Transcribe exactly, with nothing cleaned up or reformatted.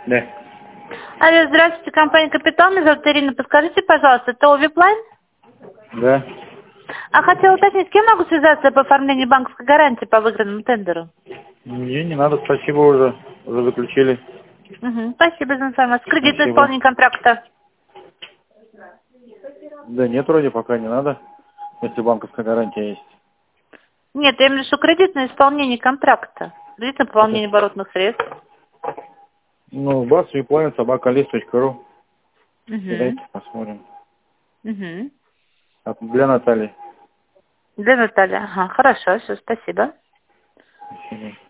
Да. Алло, здравствуйте, компания «Капитал». Меня зовут Ирина. Подскажите, пожалуйста, это Овиплайн? Да. А хотела уточнить, с кем могу связаться по оформлению банковской гарантии по выигранному тендеру? Мне не надо, спасибо уже. Уже заключили. Угу, спасибо за информацию. Кредитное Спасибо. исполнение контракта. Да нет, вроде пока не надо, если банковская гарантия есть. Нет, я имею в виду, что кредитное исполнение контракта. Кредитное Это, пополнение оборотных средств. ну, бас, виплайн, собака, лист точка ру. Угу. Давайте посмотрим. Угу. А, для Натальи. Для Натальи. Ага, хорошо, все, спасибо. Спасибо.